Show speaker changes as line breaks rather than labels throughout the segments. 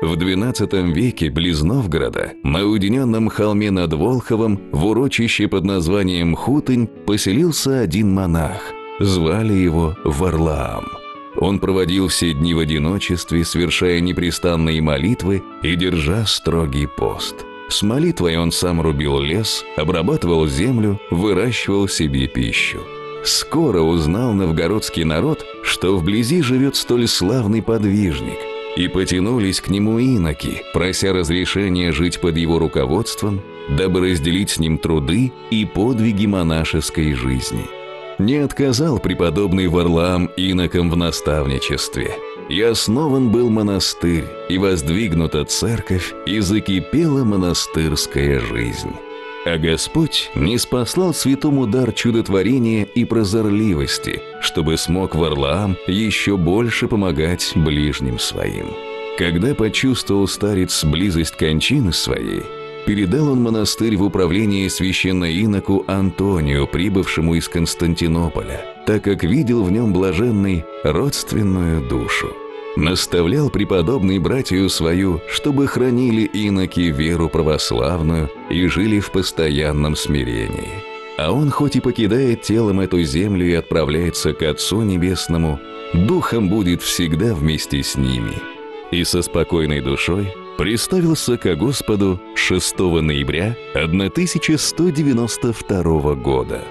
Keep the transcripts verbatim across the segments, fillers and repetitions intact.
В двенадцатом веке близ Новгорода, на уединенном холме над Волховом, в урочище под названием Хутынь, поселился один монах. Звали его Варлаам. Он проводил все дни в одиночестве, совершая непрестанные молитвы и держа строгий пост. С молитвой он сам рубил лес, обрабатывал землю, выращивал себе пищу. Скоро узнал новгородский народ, что вблизи живет столь славный подвижник, и потянулись к нему иноки, прося разрешения жить под его руководством, дабы разделить с ним труды и подвиги монашеской жизни. Не отказал преподобный Варлаам инокам в наставничестве. И основан был монастырь, и воздвигнута церковь, и закипела монастырская жизнь. А Господь ниспослал святому дар чудотворения и прозорливости, чтобы смог Варлаам еще больше помогать ближним своим. Когда почувствовал старец близость кончины своей, передал он монастырь в управление священноиноку Антонию, прибывшему из Константинополя, так как видел в нем блаженный родственную душу. Наставлял преподобный братью свою, чтобы хранили иноки веру православную и жили в постоянном смирении. А он хоть и покидает телом эту землю и отправляется к Отцу Небесному, духом будет всегда вместе с ними. И со спокойной душой приставился ко Господу шестого ноября тысяча сто девяносто второго года.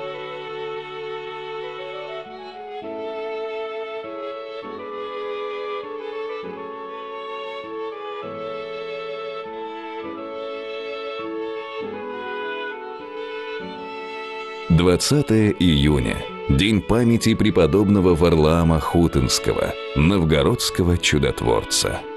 двадцатое июня. День памяти преподобного Варлаама Хутынского, новгородского чудотворца.